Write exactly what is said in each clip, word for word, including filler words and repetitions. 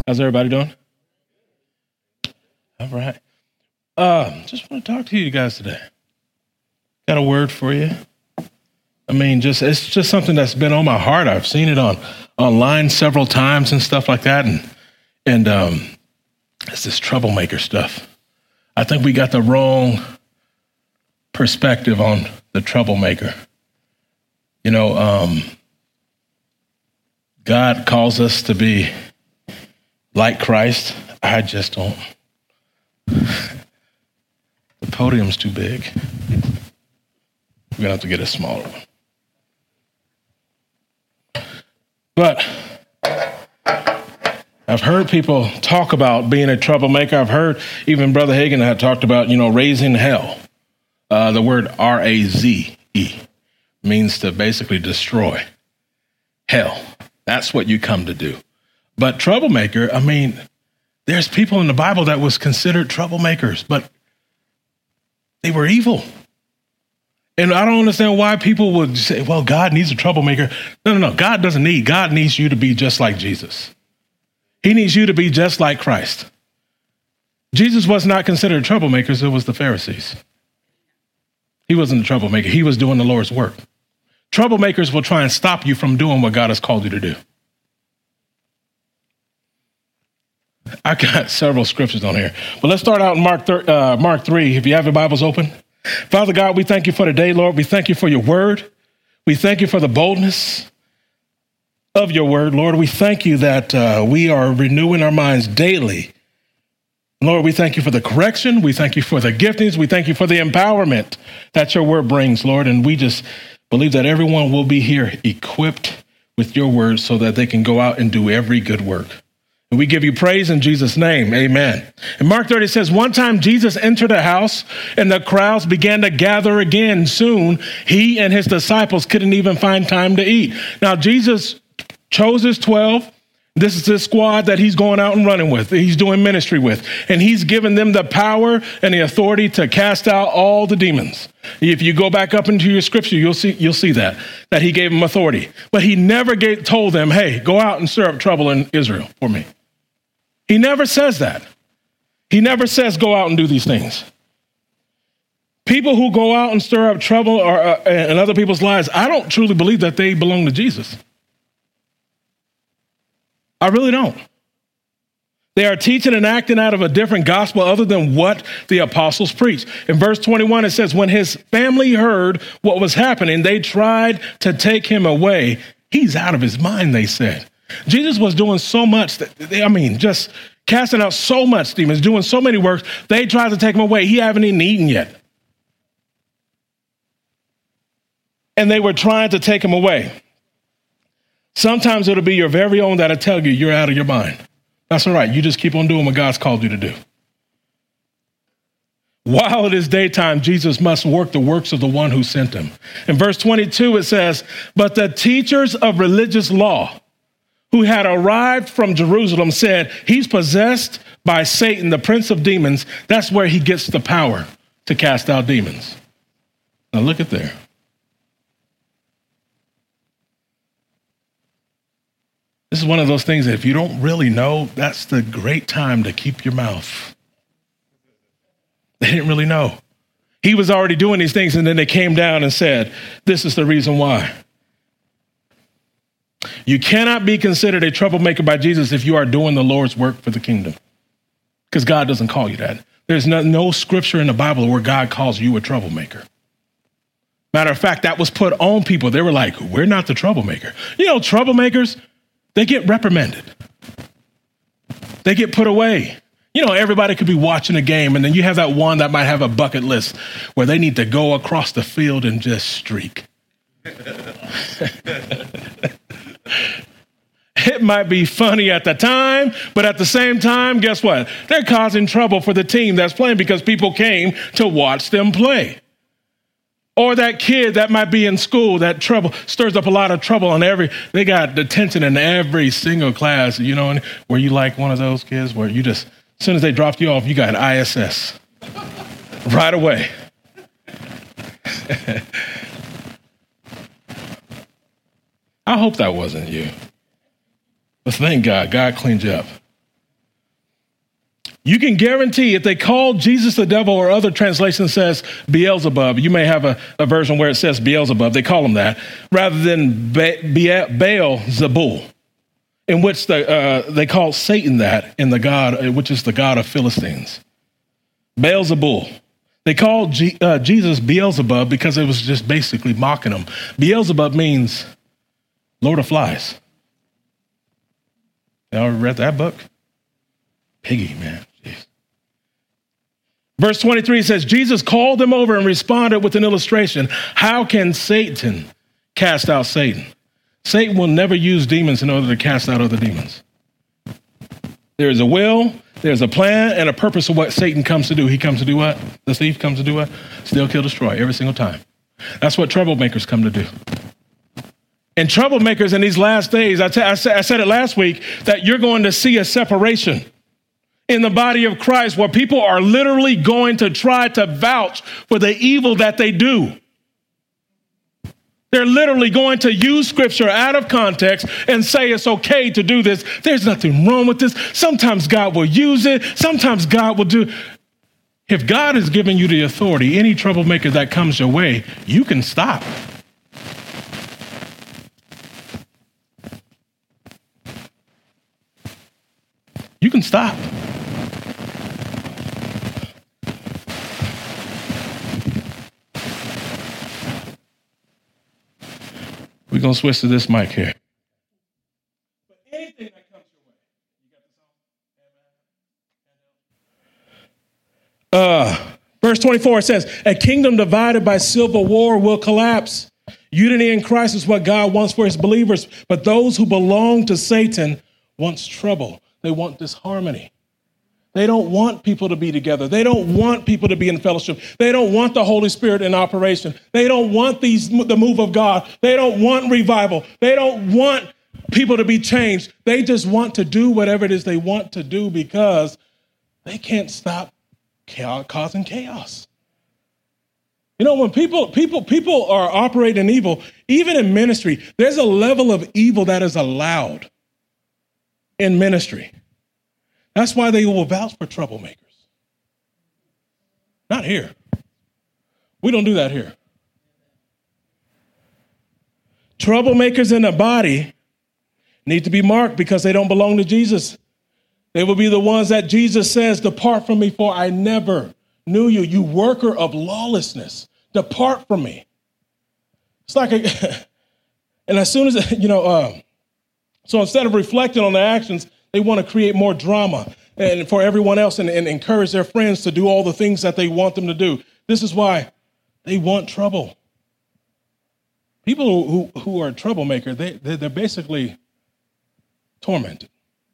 How's everybody doing? All right. Uh, just want to talk to you guys today. Got a word for you. I mean, just it's just something that's been on my heart. I've seen it on online several times and stuff like that, and and um, it's this troublemaker stuff. I think we got the wrong perspective on the troublemaker. You know, um, God calls us to be like Christ. I just don't. The podium's too big. We're going to have to get a smaller one. But I've heard people talk about being a troublemaker. I've heard even Brother Hagin had talked about, you know, raising hell. Uh, the word R A Z E means to basically destroy. Hell. That's what you come to do. But troublemaker, I mean, there's people in the Bible that was considered troublemakers, but they were evil. And I don't understand why people would say, well, God needs a troublemaker. No, no, no. God doesn't need. God needs you to be just like Jesus. He needs you to be just like Christ. Jesus was not considered troublemakers. It was the Pharisees. He wasn't a troublemaker. He was doing the Lord's work. Troublemakers will try and stop you from doing what God has called you to do. I've got several scriptures on here, but let's start out in Mark, uh, Mark three. If you have your Bibles open. Father God, we thank you for today, Lord. We thank you for your word. We thank you for the boldness of your word, Lord. We thank you that uh, we are renewing our minds daily. Lord, we thank you for the correction. We thank you for the giftings. We thank you for the empowerment that your word brings, Lord. And we just believe that everyone will be here equipped with your word so that they can go out and do every good work. And we give you praise in Jesus' name. Amen. And Mark thirty says, one time Jesus entered a house and the crowds began to gather again. Soon he and his disciples couldn't even find time to eat. Now, Jesus chose his twelve. This is his squad that he's going out and running with. He's doing ministry with. And he's given them the power and the authority to cast out all the demons. If you go back up into your scripture, you'll see you'll see that, that he gave them authority. But he never gave, told them, hey, go out and stir up trouble in Israel for me. He never says that. He never says go out and do these things. People who go out and stir up trouble or, uh, in other people's lives, I don't truly believe that they belong to Jesus. I really don't. They are teaching and acting out of a different gospel other than what the apostles preached. In verse twenty-one, it says, when his family heard what was happening, they tried to take him away. He's out of his mind, they said. Jesus was doing so much that they, I mean, just casting out so much demons, doing so many works. They tried to take him away. He haven't even eaten yet. And they were trying to take him away. Sometimes it'll be your very own that'll tell you you're out of your mind. That's all right. You just keep on doing what God's called you to do. While it is daytime, Jesus must work the works of the one who sent him. In verse twenty-two, it says, but the teachers of religious law who had arrived from Jerusalem said, he's possessed by Satan, the prince of demons. That's where he gets the power to cast out demons. Now look at there. This is one of those things that if you don't really know, that's the great time to keep your mouth. They didn't really know. He was already doing these things, and then they came down and said, this is the reason why. You cannot be considered a troublemaker by Jesus if you are doing the Lord's work for the kingdom, because God doesn't call you that. There's no, no scripture in the Bible where God calls you a troublemaker. Matter of fact, that was put on people. They were like, we're not the troublemaker. You know, troublemakers, they get reprimanded. They get put away. You know, everybody could be watching a game, and then you have that one that might have a bucket list where they need to go across the field and just streak. It might be funny at the time, but at the same time, guess what? They're causing trouble for the team that's playing because people came to watch them play. Or that kid that might be in school, that trouble stirs up a lot of trouble on every, they got detention in every single class, you know, where you like one of those kids where you just, as soon as they dropped you off, you got I S S right away. I hope that wasn't you. But thank God, God cleaned you up. You can guarantee if they call Jesus the devil, or other translation says Beelzebub, you may have a, a version where it says Beelzebub, they call him that, rather than Be- Be- Baal-Zebul, in which the, uh, they call Satan that, in the God, which is the God of Philistines. Baal-Zebul. They called G- uh, Jesus Beelzebub because it was just basically mocking him. Beelzebub means Lord of Flies. Y'all read that book? Piggy, man. Jeez. Verse twenty-three says, Jesus called them over and responded with an illustration. How can Satan cast out Satan? Satan will never use demons in order to cast out other demons. There is a will, there's a plan, and a purpose of what Satan comes to do. He comes to do what? The thief comes to do what? Steal, kill, destroy every single time. That's what troublemakers come to do. And troublemakers in these last days, I, t- I, said, I said it last week, that you're going to see a separation in the body of Christ where people are literally going to try to vouch for the evil that they do. They're literally going to use scripture out of context and say it's okay to do this. There's nothing wrong with this. Sometimes God will use it. Sometimes God will do. If God has given you the authority, any troublemaker that comes your way, you can stop. You can stop. We're going to switch to this mic here. But anything that comes your way, you got the song? Uh, verse twenty-four says, a kingdom divided by civil war will collapse. Unity in Christ is what God wants for his believers, but those who belong to Satan wants trouble. They want disharmony. They don't want people to be together. They don't want people to be in fellowship. They don't want the Holy Spirit in operation. They don't want these the move of God. They don't want revival. They don't want people to be changed. They just want to do whatever it is they want to do because they can't stop chaos, causing chaos. You know, when people people people are operating in evil, even in ministry, there's a level of evil that is allowed in ministry. That's why they will vouch for troublemakers. Not here. We don't do that here. Troublemakers in the body need to be marked because they don't belong to Jesus. They will be the ones that Jesus says, depart from me, for I never knew you, you worker of lawlessness. Depart from me. It's like, a, and as soon as, you know, uh, so instead of reflecting on their actions, they want to create more drama and for everyone else and, and encourage their friends to do all the things that they want them to do. This is why they want trouble. People who, who are a troublemaker, they, they're basically tormented.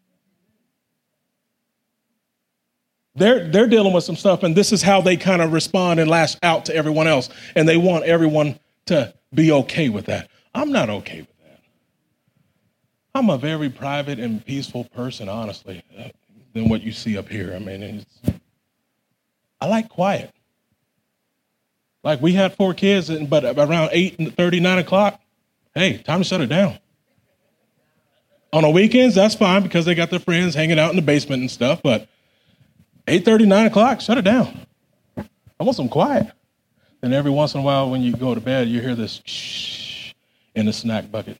They're, they're dealing with some stuff, and this is how they kind of respond and lash out to everyone else. And they want everyone to be okay with that. I'm not okay with that. I'm a very private and peaceful person, honestly, than what you see up here. I mean, it's, I like quiet. Like we had four kids, but around eight thirty, nine o'clock, hey, time to shut it down. On the weekends, that's fine because they got their friends hanging out in the basement and stuff, but eight thirty, nine o'clock, shut it down. I want some quiet. And every once in a while when you go to bed, you hear this shh in the snack bucket.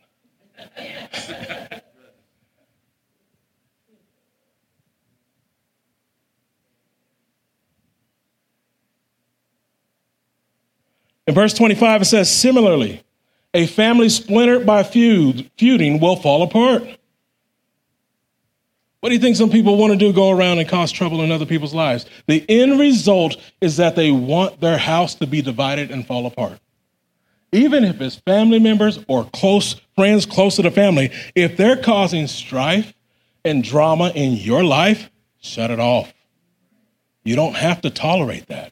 In verse twenty-five, it says, similarly, a family splintered by feud, feuding will fall apart. What do you think some people want to do? Go around and cause trouble in other people's lives. The end result is that they want their house to be divided and fall apart. Even if it's family members or close friends close to the family, if they're causing strife and drama in your life, shut it off. You don't have to tolerate that.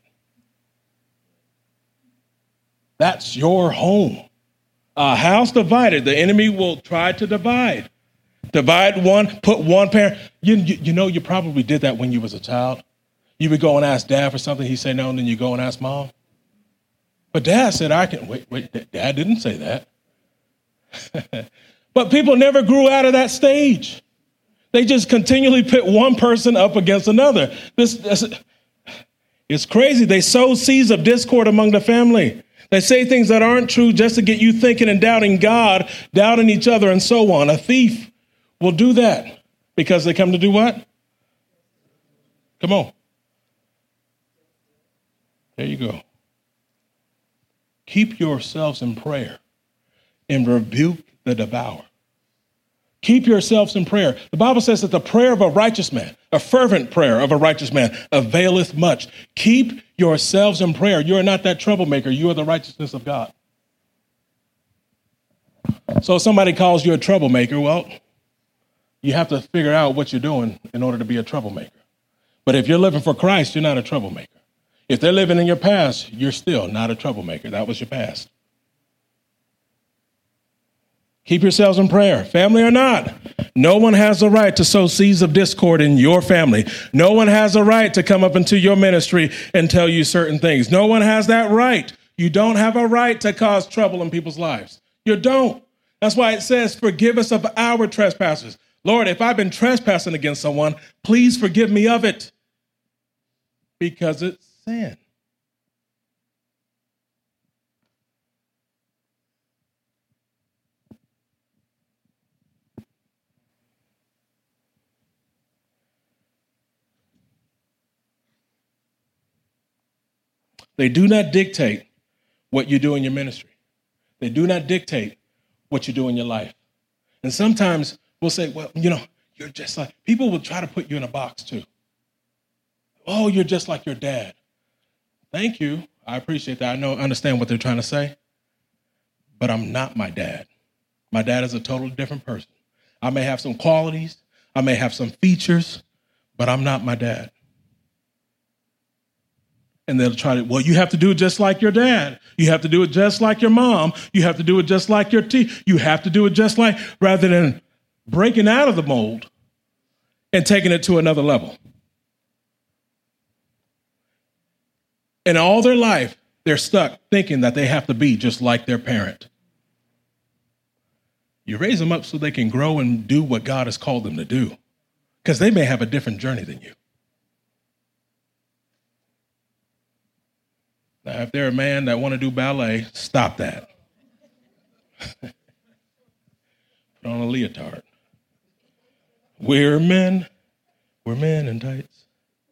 That's your home. A house divided, the enemy will try to divide. Divide one, put one parent. You, you, you know, you probably did that when you was a child. You would go and ask dad for something. He'd say no, and then you go and ask mom. But dad said, I can. Wait, wait, dad didn't say that. But people never grew out of that stage. They just continually pit one person up against another. This, this it's crazy. They sow seeds of discord among the family. They say things that aren't true just to get you thinking and doubting God, doubting each other, and so on. A thief will do that because they come to do what? Come on. There you go. Keep yourselves in prayer and rebuke the devourer. Keep yourselves in prayer. The Bible says that the prayer of a righteous man, a fervent prayer of a righteous man, availeth much. Keep yourselves in prayer. You are not that troublemaker. You are the righteousness of God. So if somebody calls you a troublemaker, well, you have to figure out what you're doing in order to be a troublemaker. But if you're living for Christ, you're not a troublemaker. If they're living in your past, you're still not a troublemaker. That was your past. Keep yourselves in prayer, family or not. No one has the right to sow seeds of discord in your family. No one has a right to come up into your ministry and tell you certain things. No one has that right. You don't have a right to cause trouble in people's lives. You don't. That's why it says, forgive us of our trespasses. Lord, if I've been trespassing against someone, please forgive me of it. Because it's sin. They do not dictate what you do in your ministry. They do not dictate what you do in your life. And sometimes we'll say, well, you know, you're just like, people will try to put you in a box too. Oh, you're just like your dad. Thank you. I appreciate that. I know, understand what they're trying to say, but I'm not my dad. My dad is a totally different person. I may have some qualities. I may have some features, but I'm not my dad. And they'll try to, well, you have to do it just like your dad. You have to do it just like your mom. You have to do it just like your tea. You have to do it just like, rather than breaking out of the mold and taking it to another level. And all their life, they're stuck thinking that they have to be just like their parent. You raise them up so they can grow and do what God has called them to do, because they may have a different journey than you. Now, if they're a man that want to do ballet, stop that. Put on a leotard. We're men. We're men in tights.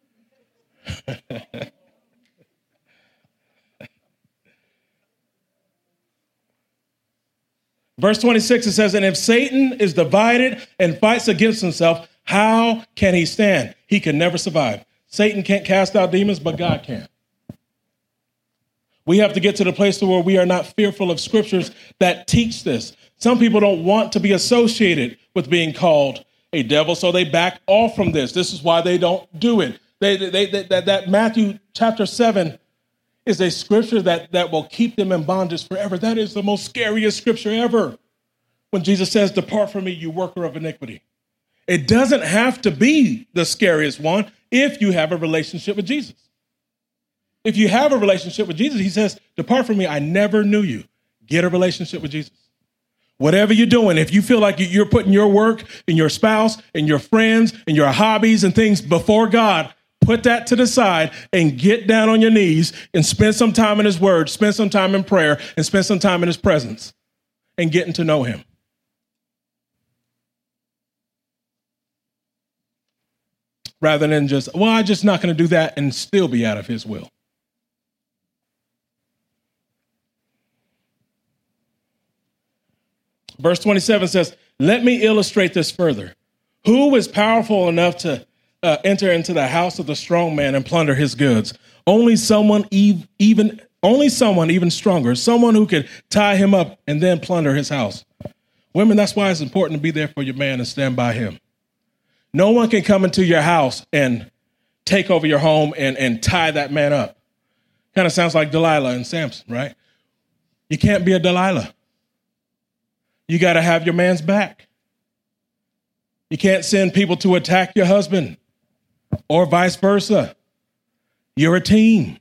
Verse twenty-six, it says, and if Satan is divided and fights against himself, how can he stand? He can never survive. Satan can't cast out demons, but God can. We have to get to the place where we are not fearful of scriptures that teach this. Some people don't want to be associated with being called a devil, so they back off from this. This is why they don't do it. They, they, they, that, that Matthew chapter seven is a scripture that, that will keep them in bondage forever. That is the most scariest scripture ever. When Jesus says, depart from me, you worker of iniquity. It doesn't have to be the scariest one if you have a relationship with Jesus. If you have a relationship with Jesus, he says, depart from me, I never knew you. Get a relationship with Jesus. Whatever you're doing, if you feel like you're putting your work and your spouse and your friends and your hobbies and things before God, put that to the side and get down on your knees and spend some time in his word, spend some time in prayer, and spend some time in his presence and getting to know him. Rather than just, well, I'm just not going to do that and still be out of his will. Verse twenty-seven says, let me illustrate this further. Who is powerful enough to uh, enter into the house of the strong man and plunder his goods? Only someone ev- even, only someone even stronger, someone who could tie him up and then plunder his house. Women, that's why it's important to be there for your man and stand by him. No one can come into your house and take over your home and, and tie that man up. Kind of sounds like Delilah and Samson, right? You can't be a Delilah. You got to have your man's back. You can't send people to attack your husband or vice versa. You're a team.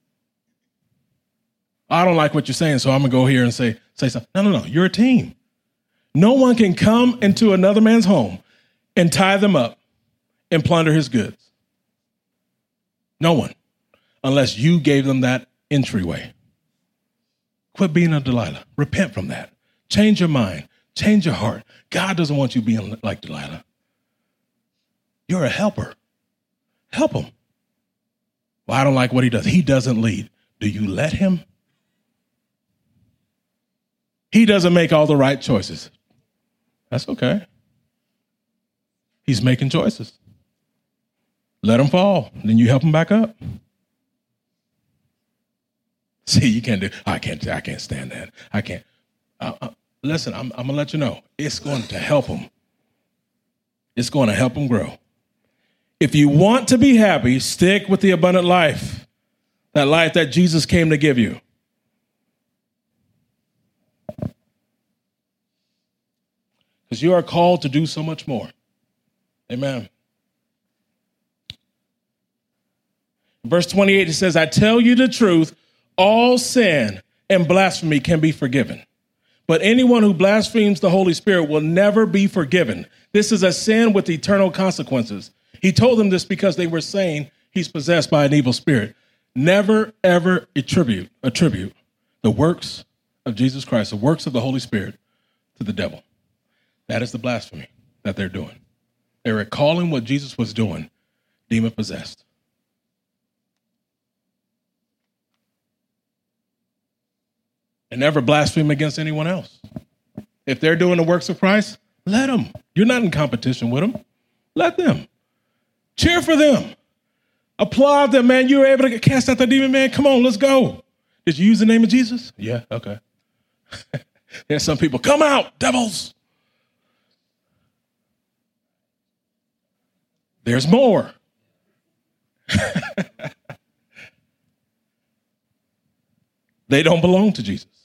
I don't like what you're saying, so I'm going to go here and say, say something. No, no, no. You're a team. No one can come into another man's home and tie them up and plunder his goods? No one, unless you gave them that entryway. Quit being a Delilah. Repent from that. Change your mind. Change your heart. God doesn't want you being like Delilah. You're a helper. Help him. Well, I don't like what he does. He doesn't lead. Do you let him? He doesn't make all the right choices. That's okay. He's making choices. Let him fall. Then you help him back up. See, you can't do, I can't, I can't stand that. I can't. Uh, uh, listen, I'm, I'm going to let you know. It's going to help him. It's going to help him grow. If you want to be happy, stick with the abundant life, that life that Jesus came to give you. Because you are called to do so much more. Amen. Verse twenty-eight, it says, I tell you the truth, all sin and blasphemy can be forgiven. But anyone who blasphemes the Holy Spirit will never be forgiven. This is a sin with eternal consequences. He told them this because they were saying he's possessed by an evil spirit. Never, ever attribute, attribute the works of Jesus Christ, the works of the Holy Spirit, to the devil. That is the blasphemy that they're doing. They're recalling what Jesus was doing, demon-possessed. And never blaspheme against anyone else. If they're doing the works of Christ, let them. You're not in competition with them. Let them. Cheer for them. Applaud them, man. You were able to cast out the demon, man. Come on, let's go. Did you use the name of Jesus? Yeah, okay. There's some people, come out, devils. There's more. They don't belong to Jesus.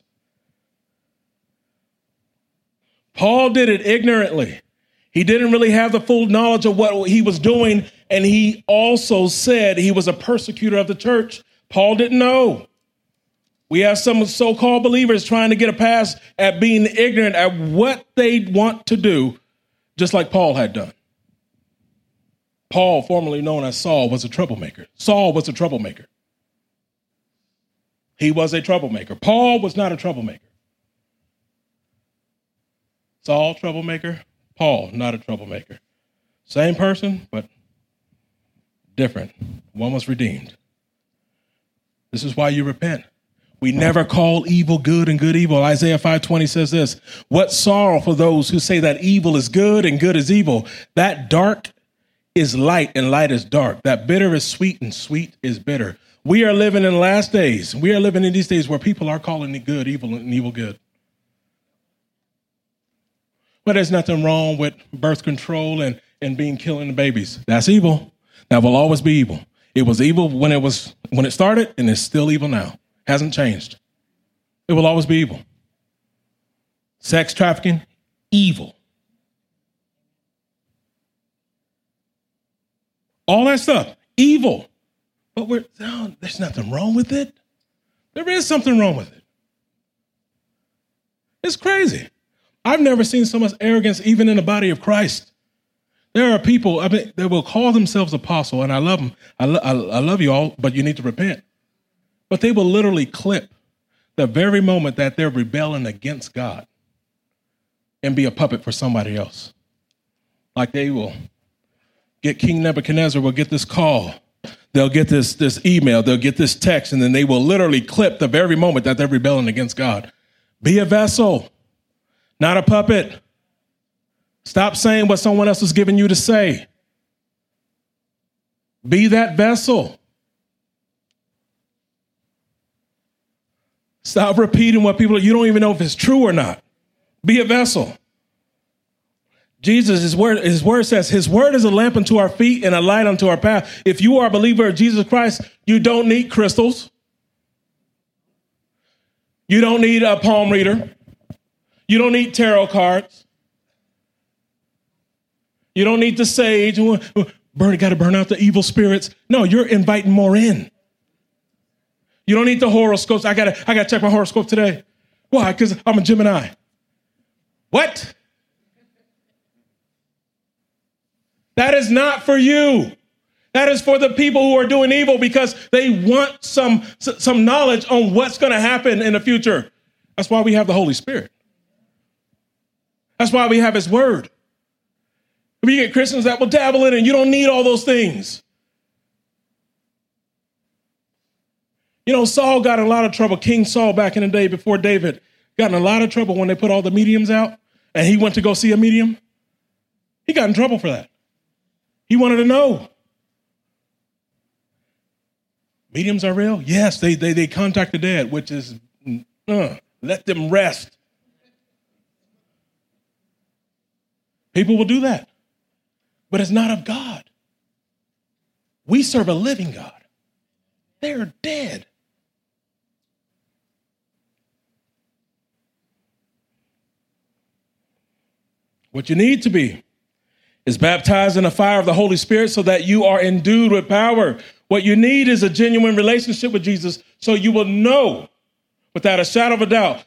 Paul did it ignorantly. He didn't really have the full knowledge of what he was doing, and he also said he was a persecutor of the church. Paul didn't know. We have some so-called believers trying to get a pass at being ignorant at what they want to do, just like Paul had done. Paul, formerly known as Saul, was a troublemaker. Saul was a troublemaker. He was a troublemaker. Paul was not a troublemaker. Saul, troublemaker. Paul, not a troublemaker. Same person, but different. One was redeemed. This is why you repent. We never call evil good and good evil. Isaiah five twenty says this, what sorrow for those who say that evil is good and good is evil. That dark is light and light is dark. That bitter is sweet and sweet is bitter. We are living in the last days. We are living in these days where people are calling the good evil and evil good. But there's nothing wrong with birth control and, and being killing the babies. That's evil. That will always be evil. It was evil when it was when it started, and it's still evil now. Hasn't changed. It will always be evil. Sex trafficking, evil. All that stuff, evil. But we're no, there's nothing wrong with it. There is something wrong with it. It's crazy. I've never seen so much arrogance even in the body of Christ. There are people I mean, that will call themselves apostle, and I love them. I, lo- I, I love you all, but you need to repent. But they will literally clip the very moment that they're rebelling against God and be a puppet for somebody else. Like they will get King Nebuchadnezzar will get this call. They'll get this, this email. They'll get this text, and then they will literally clip the very moment that they're rebelling against God. Be a vessel, not a puppet. Stop saying what someone else is giving you to say. Be that vessel. Stop repeating what people, you don't even know if it's true or not. Be a vessel. Jesus, his word, his word says, his word is a lamp unto our feet and a light unto our path. If you are a believer of Jesus Christ, you don't need crystals. You don't need a palm reader. You don't need tarot cards. You don't need the sage. Burn, got to burn out the evil spirits. No, you're inviting more in. You don't need the horoscopes. I gotta, I gotta check my horoscope today. Why? Because I'm a Gemini. What? That is not for you. That is for the people who are doing evil because they want some, some knowledge on what's going to happen in the future. That's why we have the Holy Spirit. That's why we have his word. We get Christians that will dabble in it, and you don't need all those things. You know, Saul got in a lot of trouble. King Saul back in the day before David got in a lot of trouble when they put all the mediums out and he went to go see a medium. He got in trouble for that. He wanted to know. Mediums are real? Yes, they they, they contact the dead, which is uh, let them rest. People will do that, but it's not of God. We serve a living God. They're dead. What you need to be is baptized in the fire of the Holy Spirit so that you are endued with power. What you need is a genuine relationship with Jesus so you will know without a shadow of a doubt.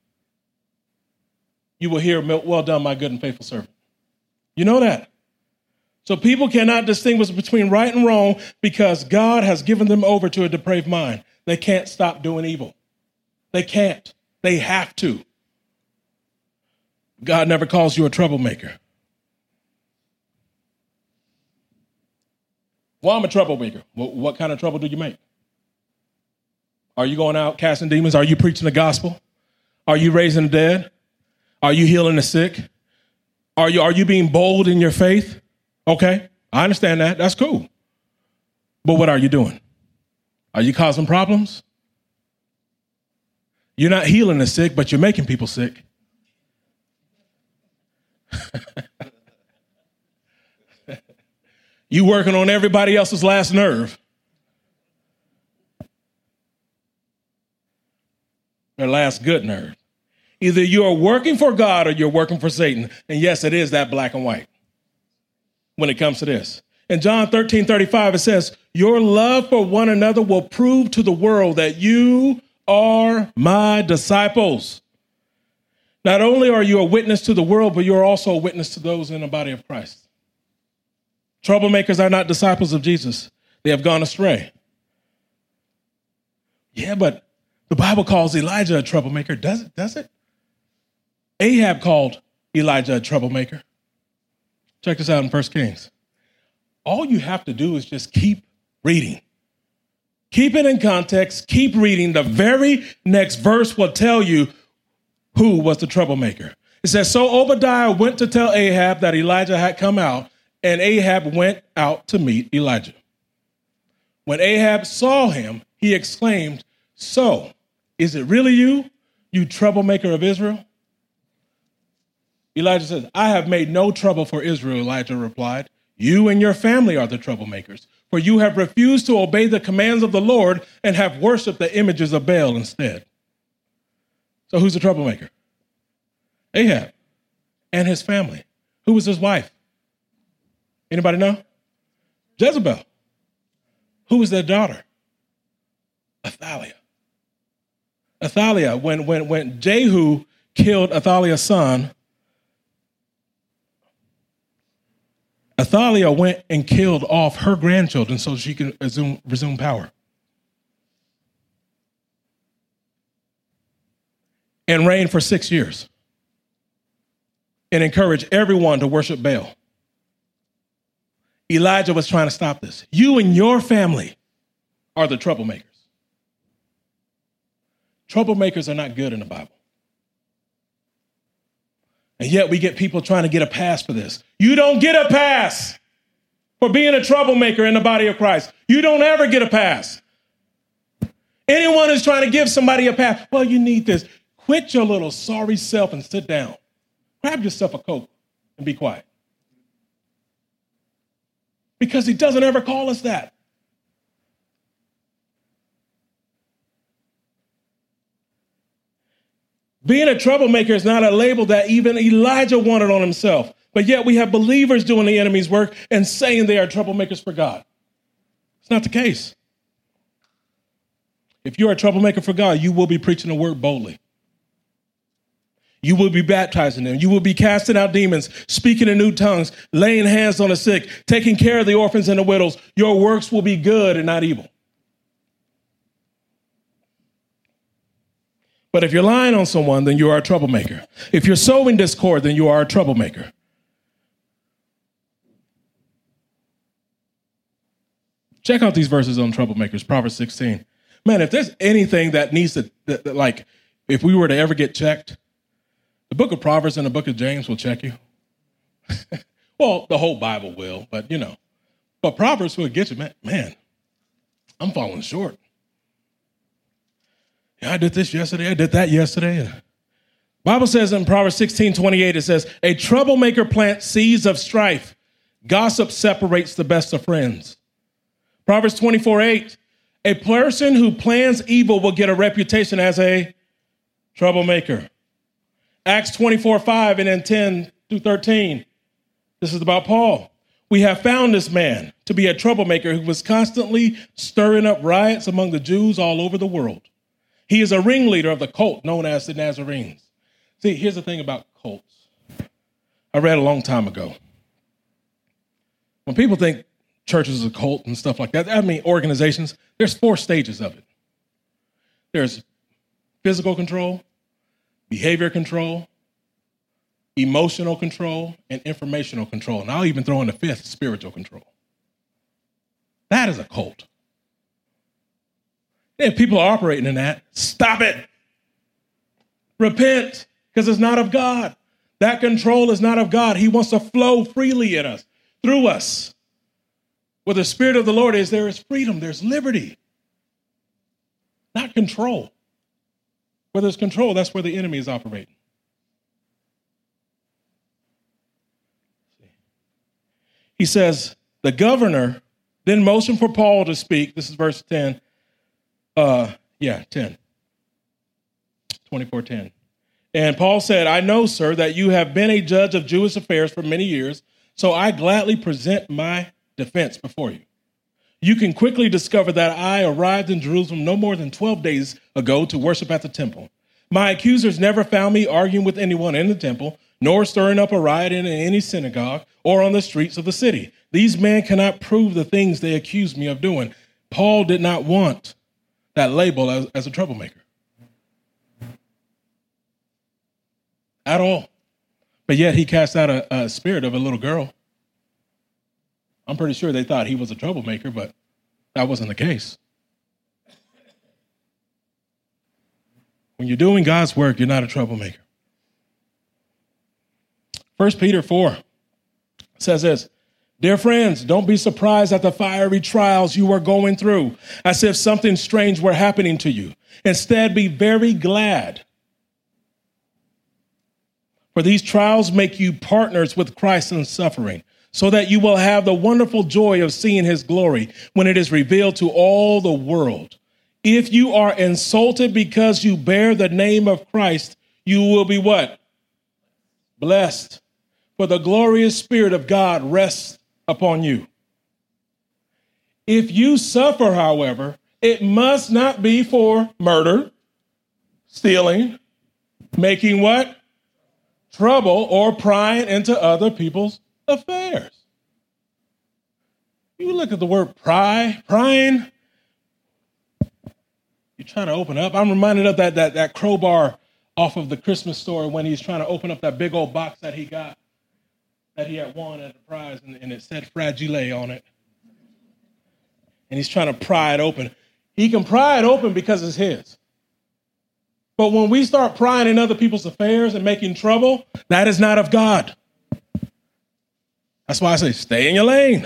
You will hear, well done, my good and faithful servant. You know that. So people cannot distinguish between right and wrong because God has given them over to a depraved mind. They can't stop doing evil. They can't. They have to. God never calls you a troublemaker. Well, I'm a troublemaker. Well, what kind of trouble do you make? Are you going out casting demons? Are you preaching the gospel? Are you raising the dead? Are you healing the sick? Are you, are you being bold in your faith? Okay, I understand that. That's cool. But what are you doing? Are you causing problems? You're not healing the sick, but you're making people sick. You working on everybody else's last nerve. Their last good nerve. Either you're working for God or you're working for Satan. And yes, it is that black and white when it comes to this. In John thirteen thirty-five, it says, your love for one another will prove to the world that you are my disciples. Not only are you a witness to the world, but you're also a witness to those in the body of Christ. Troublemakers are not disciples of Jesus. They have gone astray. Yeah, but the Bible calls Elijah a troublemaker. Does it? Does it? Ahab called Elijah a troublemaker. Check this out in First Kings. All you have to do is just keep reading. Keep it in context. Keep reading. The very next verse will tell you who was the troublemaker. It says, so Obadiah went to tell Ahab that Elijah had come out, and Ahab went out to meet Elijah. When Ahab saw him, he exclaimed, so, is it really you, you troublemaker of Israel? Elijah says, I have made no trouble for Israel, Elijah replied. You and your family are the troublemakers, for you have refused to obey the commands of the Lord and have worshiped the images of Baal instead. So who's the troublemaker? Ahab and his family. Who was his wife? Anybody know? Jezebel. Who was their daughter? Athaliah. Athaliah, when, when, when Jehu killed Athaliah's son, Athaliah went and killed off her grandchildren so she could resume, resume power. And reigned for six years. And encouraged everyone to worship Baal. Elijah was trying to stop this. You and your family are the troublemakers. Troublemakers are not good in the Bible. And yet we get people trying to get a pass for this. You don't get a pass for being a troublemaker in the body of Christ. You don't ever get a pass. Anyone who's trying to give somebody a pass, well, you need this. Quit your little sorry self and sit down. Grab yourself a Coke and be quiet. Because he doesn't ever call us that. Being a troublemaker is not a label that even Elijah wanted on himself. But yet we have believers doing the enemy's work and saying they are troublemakers for God. It's not the case. If you're a troublemaker for God, you will be preaching the word boldly. You will be baptizing them. You will be casting out demons, speaking in new tongues, laying hands on the sick, taking care of the orphans and the widows. Your works will be good and not evil. But if you're lying on someone, then you are a troublemaker. If you're sowing discord, then you are a troublemaker. Check out these verses on troublemakers, Proverbs sixteen. Man, if there's anything that needs to, that, that, like, if we were to ever get checked, the book of Proverbs and the book of James will check you. Well, the whole Bible will, but you know. But Proverbs will get you, man. Man, I'm falling short. Yeah, I did this yesterday. I did that yesterday. Bible says in Proverbs sixteen twenty-eight, it says, a troublemaker plants seeds of strife. Gossip separates the best of friends. Proverbs twenty-four eight, a person who plans evil will get a reputation as a troublemaker. Acts twenty-four five and then ten through thirteen. This is about Paul. We have found this man to be a troublemaker who was constantly stirring up riots among the Jews all over the world. He is a ringleader of the cult known as the Nazarenes. See, here's the thing about cults. I read a long time ago. When people think churches is a cult and stuff like that, I mean organizations, there's four stages of it. There's physical control, behavior control, emotional control, and informational control. And I'll even throw in the fifth, spiritual control. That is a cult. If people are operating in that, stop it. Repent, because it's not of God. That control is not of God. He wants to flow freely in us, through us. Where the Spirit of the Lord is, there is freedom, there's liberty. Not control. Where there's control, that's where the enemy is operating. He says, the governor then motioned for Paul to speak. This is verse ten. Uh, yeah, ten. twenty-four ten. And Paul said, I know, sir, that you have been a judge of Jewish affairs for many years, so I gladly present my defense before you. You can quickly discover that I arrived in Jerusalem no more than twelve days ago to worship at the temple. My accusers never found me arguing with anyone in the temple, nor stirring up a riot in any synagogue or on the streets of the city. These men cannot prove the things they accuse me of doing. Paul did not want that label as, as a troublemaker at all. But yet he cast out a, a spirit of a little girl. I'm pretty sure they thought he was a troublemaker, but that wasn't the case. When you're doing God's work, you're not a troublemaker. First Peter four says this, dear friends, don't be surprised at the fiery trials you are going through, as if something strange were happening to you. Instead, be very glad. For these trials make you partners with Christ in suffering, so that you will have the wonderful joy of seeing his glory when it is revealed to all the world. If you are insulted because you bear the name of Christ, you will be what? Blessed. For the glorious Spirit of God rests upon you. If you suffer, however, it must not be for murder, stealing, making what? Trouble, or prying into other people's affairs. You look at the word pry, prying. You're trying to open up. I'm reminded of that, that, that crowbar off of the Christmas story when he's trying to open up that big old box that he got, that he had won at the prize, and, and it said Fragile on it. And he's trying to pry it open. He can pry it open because it's his. But when we start prying in other people's affairs and making trouble, that is not of God. That's why I say, stay in your lane.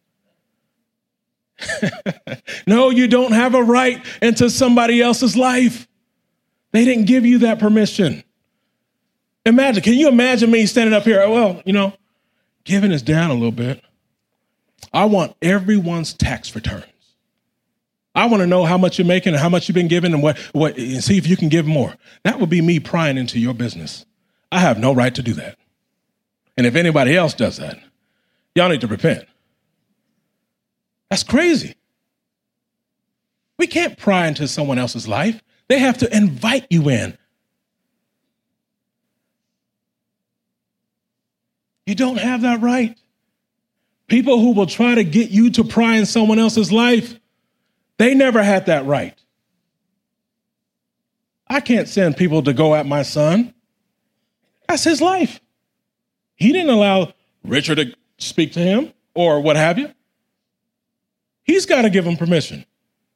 No, you don't have a right into somebody else's life. They didn't give you that permission. Imagine, can you imagine me standing up here? Well, you know, giving is down a little bit. I want everyone's tax returns. I want to know how much you're making and how much you've been given and what, what, and see if you can give more. That would be me prying into your business. I have no right to do that. And if anybody else does that, y'all need to repent. That's crazy. We can't pry into someone else's life. They have to invite you in. You don't have that right. People who will try to get you to pry in someone else's life, they never had that right. I can't send people to go at my son. That's his life. He didn't allow Richard to speak to him or what have you. He's got to give him permission.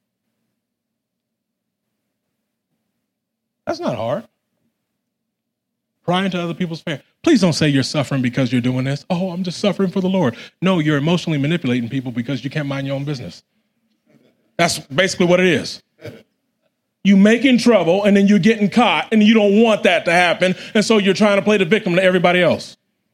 That's not hard. Prying to other people's affairs. Please don't say you're suffering because you're doing this. Oh, I'm just suffering for the Lord. No, you're emotionally manipulating people because you can't mind your own business. That's basically what it is. You making trouble and then you're getting caught and you don't want that to happen. And so you're trying to play the victim to everybody else.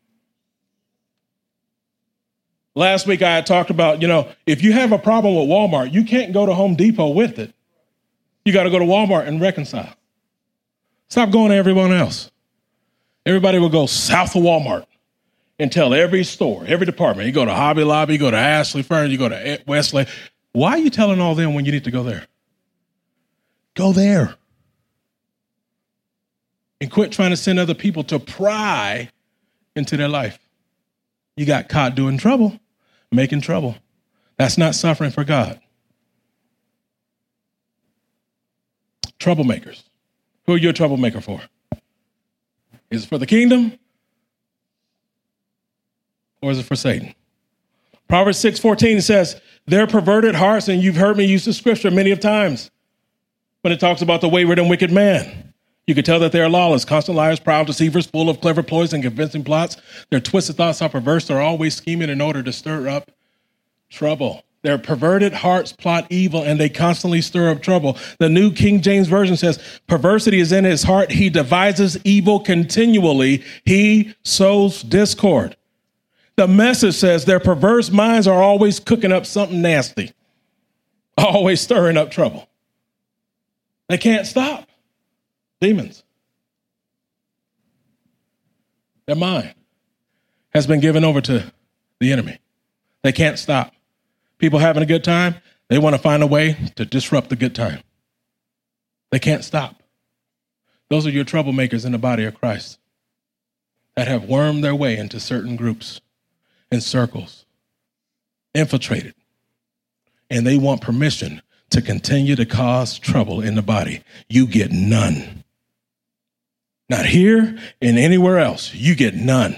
Last week I had talked about, you know, if you have a problem with Walmart, you can't go to Home Depot with it. You got to go to Walmart and reconcile. Stop going to everyone else. Everybody will go south of Walmart and tell every store, every department. You go to Hobby Lobby, you go to Ashley Furniture, you go to Westlake. Why are you telling all them when you need to go there? Go there. And quit trying to send other people to pry into their life. You got caught doing trouble, making trouble. That's not suffering for God. Troublemakers. Who are you a troublemaker for? Is it for the kingdom? Or is it for Satan? Proverbs six fourteen says, their perverted hearts, and you've heard me use the scripture many of times, when it talks about the wayward and wicked man. You can tell that they are lawless, constant liars, proud deceivers, full of clever ploys and convincing plots. Their twisted thoughts are perverse. They're always scheming in order to stir up trouble. Their perverted hearts plot evil, and they constantly stir up trouble. The New King James Version says, perversity is in his heart. He devises evil continually. He sows discord. The Message says their perverse minds are always cooking up something nasty, always stirring up trouble. They can't stop. Demons. Their mind has been given over to the enemy. They can't stop. People having a good time, they want to find a way to disrupt the good time. They can't stop. Those are your troublemakers in the body of Christ that have wormed their way into certain groups and circles, infiltrated, and they want permission to continue to cause trouble in the body. You get none. Not here and anywhere else. You get none.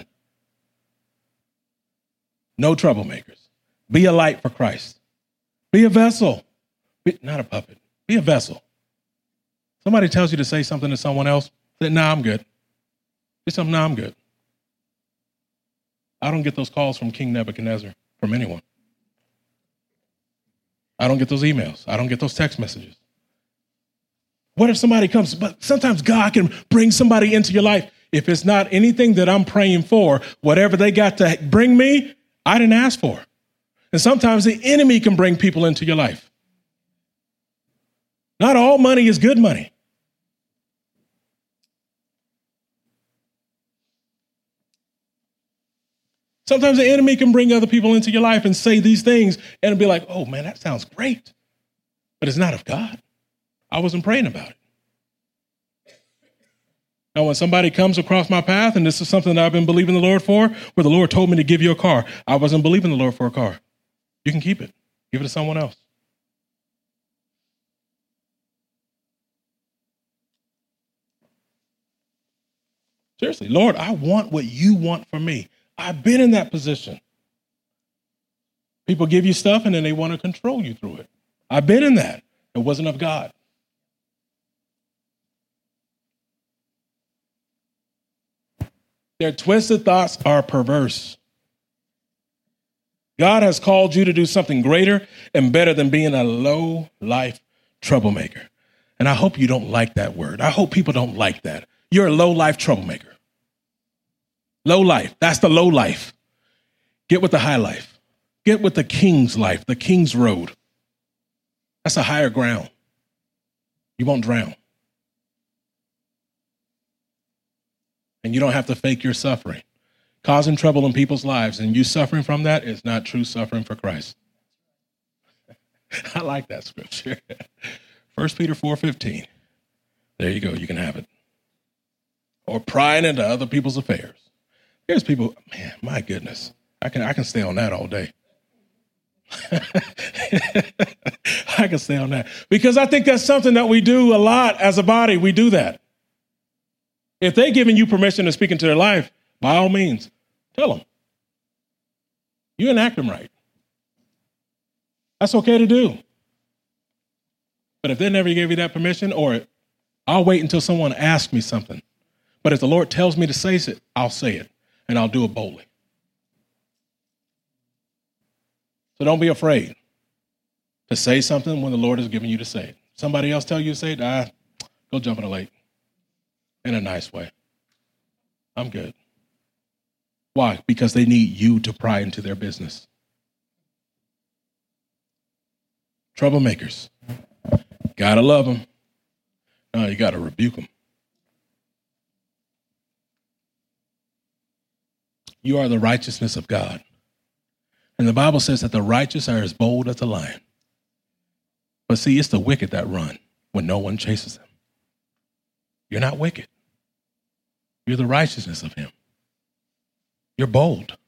No troublemakers. Be a light for Christ. Be a vessel. Be, not a puppet. Be a vessel. Somebody tells you to say something to someone else, say, nah, I'm good. Say something, nah, I'm good. I don't get those calls from King Nebuchadnezzar, from anyone. I don't get those emails. I don't get those text messages. What if somebody comes? But sometimes God can bring somebody into your life. If it's not anything that I'm praying for, whatever they got to bring me, I didn't ask for. And sometimes the enemy can bring people into your life. Not all money is good money. Sometimes the enemy can bring other people into your life and say these things and be like, oh man, that sounds great. But it's not of God. I wasn't praying about it. Now, when somebody comes across my path, and this is something that I've been believing the Lord for, where the Lord told me to give you a car, I wasn't believing the Lord for a car. You can keep it. Give it to someone else. Seriously, Lord, I want what you want for me. I've been in that position. People give you stuff and then they want to control you through it. I've been in that. It wasn't of God. Their twisted thoughts are perverse. God has called you to do something greater and better than being a low-life troublemaker. And I hope you don't like that word. I hope people don't like that. You're a low-life troublemaker. Low life. That's the low life. Get with the high life. Get with the king's life, the king's road. That's a higher ground. You won't drown. And you don't have to fake your suffering. Causing trouble in people's lives and you suffering from that is not true suffering for Christ. I like that scripture. First Peter four fifteen. There you go. You can have it. Or prying into other people's affairs. Here's people, man, my goodness. I can I can stay on that all day. I can stay on that. Because I think that's something that we do a lot as a body. We do that. If they're giving you permission to speak into their life, by all means, tell them. You didn't act them right. That's okay to do. But if they never gave you that permission, or I'll wait until someone asks me something. But if the Lord tells me to say it, I'll say it, and I'll do it boldly. So don't be afraid to say something when the Lord has given you to say it. Somebody else tell you to say it, ah, go jump in the lake in a nice way. I'm good. Why? Because they need you to pry into their business. Troublemakers. Gotta love them. No, you gotta rebuke them. You are the righteousness of God. And the Bible says that the righteous are as bold as a lion. But see, it's the wicked that run when no one chases them. You're not wicked. You're the righteousness of him. You're bold.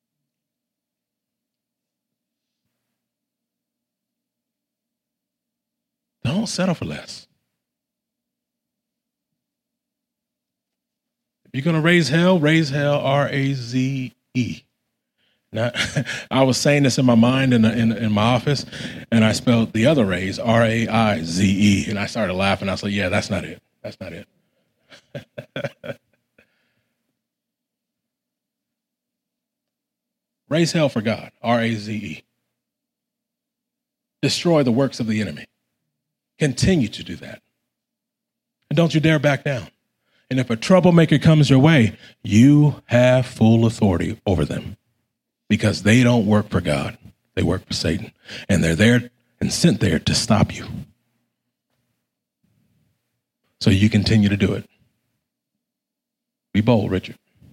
Don't settle for less. If you're going to raise hell, raise hell, R A Z E. Now, I was saying this in my mind in, the, in in my office, and I spelled the other raise, R A I Z E, and I started laughing. I said, yeah, that's not it. That's not it. Raise hell for God, R A Z E. Destroy the works of the enemy. Continue to do that. And don't you dare back down. And if a troublemaker comes your way, you have full authority over them. Because they don't work for God. They work for Satan. And they're there and sent there to stop you. So you continue to do it. Be bold, Richard.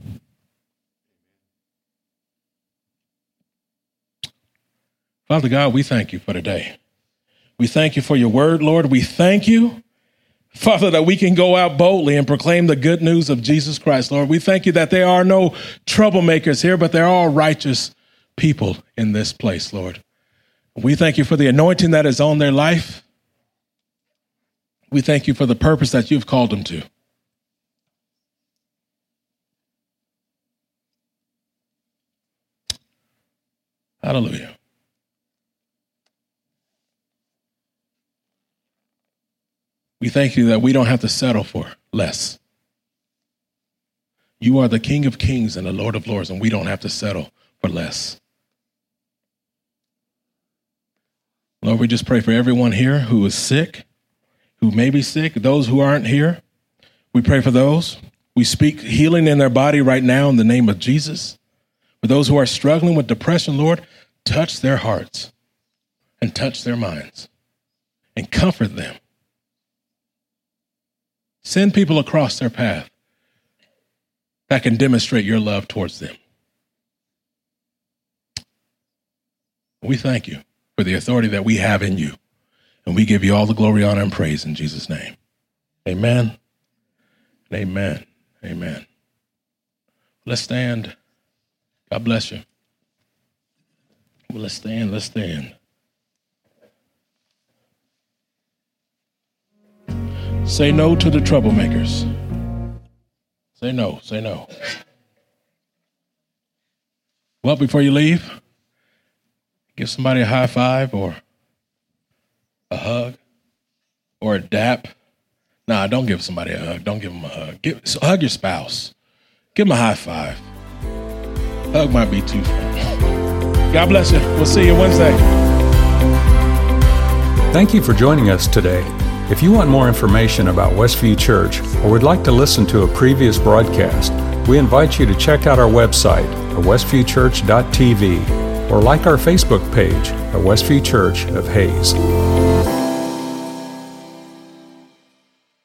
Father God, we thank you for today. We thank you for your word, Lord. We thank you, Father, that we can go out boldly and proclaim the good news of Jesus Christ, Lord. We thank you that there are no troublemakers here, but they're all righteous people in this place, Lord. We thank you for the anointing that is on their life. We thank you for the purpose that you've called them to. Hallelujah. We thank you that we don't have to settle for less. You are the King of Kings and the Lord of Lords, and we don't have to settle for less. Lord, we just pray for everyone here who is sick, who may be sick, those who aren't here. We pray for those. We speak healing in their body right now in the name of Jesus. For those who are struggling with depression, Lord, touch their hearts and touch their minds and comfort them. Send people across their path that can demonstrate your love towards them. We thank you for the authority that we have in you. And we give you all the glory, honor, and praise in Jesus' name. Amen. Amen. Amen. Let's stand. God bless you. Well, let's stand. Let's stand. Say no to the troublemakers. Say no. Say no. Well, before you leave, give somebody a high five or a hug or a dap. Nah, don't give somebody a hug. Don't give them a hug. Give, so hug your spouse. Give them a high five. Hug might be too far. God bless you. We'll see you Wednesday. Thank you for joining us today. If you want more information about Westview Church or would like to listen to a previous broadcast, we invite you to check out our website at westview church dot t v or like our Facebook page at Westview Church of Hayes.